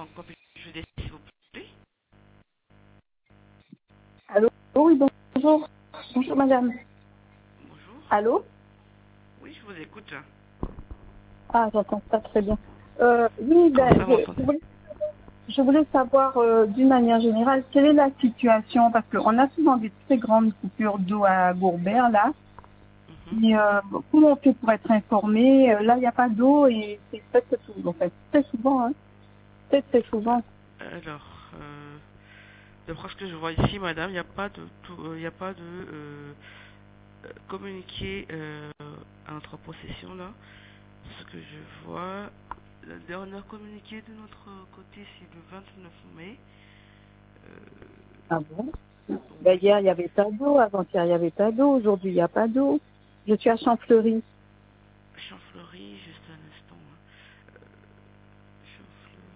En quoi puis-je vous aider, s'il vous plaît? Allô? Oui, bonjour. Bonjour, madame. Bonjour. Allô? Oui, je vous écoute. Ah, j'entends pas très bien. Oui, Comment ça ben, m'entendez? je voulais savoir d'une manière générale, quelle est la situation? Parce qu'on a souvent des très grandes coupures d'eau à Gourbert, là. Mhm. Mais comment on fait pour être informé? Là, il n'y a pas d'eau et c'est presque tout. En fait, très souvent, hein. Très souvent. Alors, d'après ce que je vois ici, madame, il n'y a pas de, communiqué à notre possession là. Ce que je vois, la dernière communiqué de notre côté, c'est le 29 mai. Ah bon? Ben, Oui, hier, il n'y avait pas d'eau. Avant-hier, il n'y avait pas d'eau. Aujourd'hui, il n'y a pas d'eau. Je suis à Champfleury. Champfleury, juste un instant, hein. Champfleury.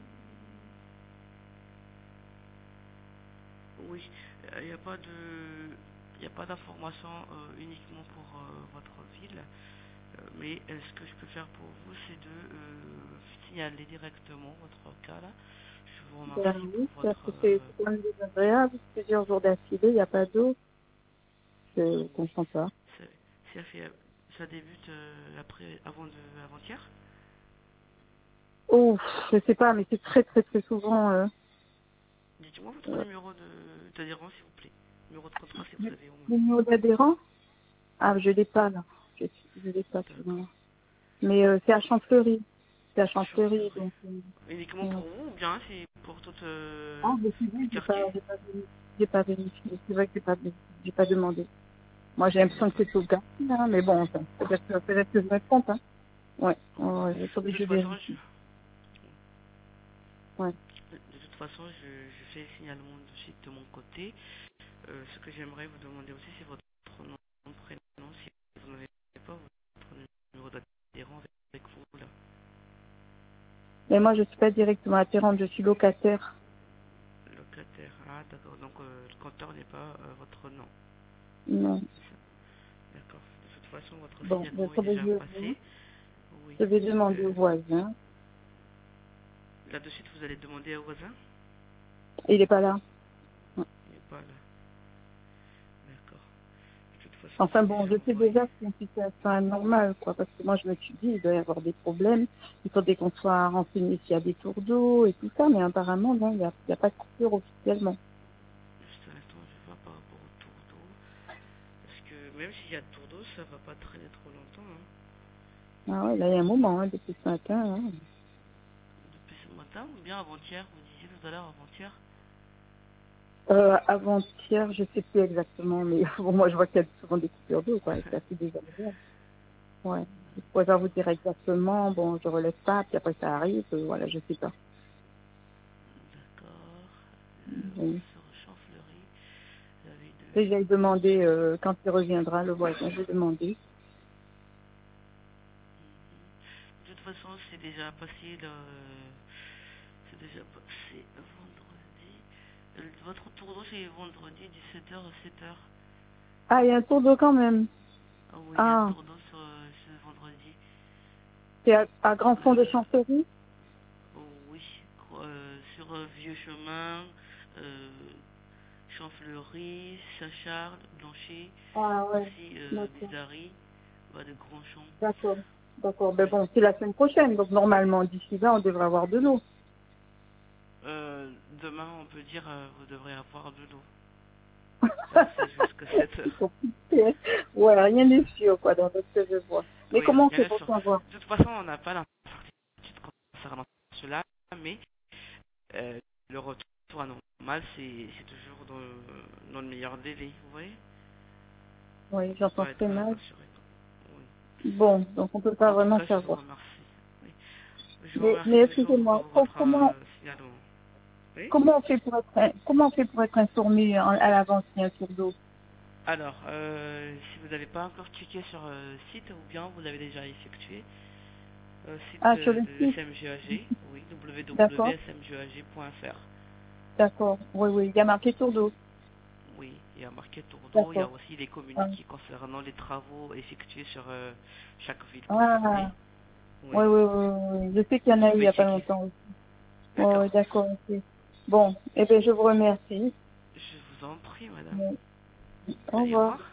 Oui, il n'y a pas de, il n'y a pas d'information uniquement pour votre ville. Mais ce que je peux faire pour vous, c'est de signaler directement votre cas là. Je vous Ben remercie pour oui, parce votre... que c'est quand même désagréable. Plusieurs jours d'affilée, il n'y a pas d'eau. Je ne oui, comprends pas. ça, ça débute avant-hier. Oh, je sais pas, mais c'est très souvent. Dites-moi votre Euh, numéro d'adhérent, s'il vous plaît. Numéro de contrat, si vous le avez au moins. numéro d'adhérent. Ah, je l'ai pas là. Je l'ai pas D'accord. celui-là. Mais c'est à Champfleury. C'est à Champfleury, Champfleury. donc. Uniquement Ouais. pour vous ou bien c'est pour tout Ah, je suis le dit, quartier? j'ai pas vérifié. C'est vrai que j'ai pas demandé. Moi, j'ai l'impression que c'est tout le cas, hein, mais bon, enfin, peut-être que je me trompe, hein. Ouais, Oui. ouais, il faudrait De que je toute façon, vérifie. Ouais. je fais le signalement de suite de mon côté. Ce que j'aimerais vous demander aussi, c'est votre nom, prénom, si vous n'avez pas votre numéro d'adhérent avec vous là. Mais moi, je suis pas directement atterrante, je suis locataire. Locataire. Ah, d'accord. Donc le compteur n'est pas votre nom. Non. C'est ça. D'accord. De toute façon, votre Bon, il signalement est faudrait que déjà passé. Oui. je vais demander au Euh, voisin. Là de suite, vous allez demander au voisin. Il est pas là. Il n'est pas là. D'accord. De toute façon, Enfin c'est bon, déjà je sais envoyé. déjà que c'est une situation anormale, quoi, parce que moi, je me suis dit, il doit y avoir des problèmes. Il faudrait qu'on soit renseigné s'il y a des tours d'eau et tout ça, mais apparemment, non, il y a pas de coupure officiellement. Juste un instant, je vois par rapport au tour d'eau. Parce que même s'il y a tour d'eau, ça va pas traîner trop longtemps, hein. Ah ouais, là, il y a un moment, hein, depuis ce matin, hein. Depuis ce matin ou bien avant-hier, vous disiez tout à l'heure avant-hier. Avant-hier, je sais plus exactement, mais bon, moi, je vois qu'il y a souvent des coupures d'eau, quoi, et c'est assez désagréable. Ouais. Je pourrais pas vous dire exactement, bon, je relève pas, puis après ça arrive, voilà, je sais pas. D'accord. Oui. Sur Champfleury, la veille Et de... j'ai demandé, quand il reviendra, le voisin, j'ai demandé. De toute façon, c'est déjà passé le... C'est déjà passé vendredi. Votre tour d'eau, c'est vendredi 17h à 7h. Ah, il y a un tour d'eau quand même. Ah oui, il y a un Ah, tour d'eau sur ce vendredi. c'est à Grand Fond de Chanterie. Oh oui, sur Vieux Chemin, euh, Champfleury, Saint-Charles, Blanchet, Ah ouais, aussi d'accord, Bizary, de Grandchamp. d'accord, d'accord. Ben Oui. bon, c'est la semaine prochaine, donc normalement, d'ici là, on devrait avoir de l'eau. Demain, on peut dire, vous devrez avoir de l'eau. C'est jusqu'à 7 C'est heures. compliqué. Ouais, rien n'est sûr, quoi, dans ce que je vois. Mais Oui, comment on bien fait pour sûr. savoir? De toute façon, on n'a pas l'incertitude concernant cela, mais euh, le retour à normal, c'est toujours dans le meilleur délai, vous voyez, Oui, pour j'entends pas très être mal. rassuré. Oui. Bon, donc on peut pas En tout vraiment cas, je vous savoir. remercie. Oui. Je vous remercie Mais toujours excusez-moi, pour votre comment, signalement. Oui. comment on fait pour être informé à l'avance s'il y a un tour d'eau? Alors, si vous n'avez pas encore checké sur le site, ou bien vous l'avez déjà effectué, site Ah, sur le de site, SMGAG, oui, d'accord, www.smgag.fr. d'accord. Oui, oui, il y a marqué tour d'eau. Oui, il y a marqué tour d'eau, il y a D'accord. aussi les Ah, communiqués concernant les travaux effectués sur chaque ville ah, concernée. oui, Oui, oui, oui, oui. Je sais qu'il y en vous a eu il pouvez y a pas checker. longtemps. D'accord. Oh, d'accord, ok. Bon, eh bien, je vous remercie. Je vous en prie, madame. Bon, au Allez, au revoir. revoir.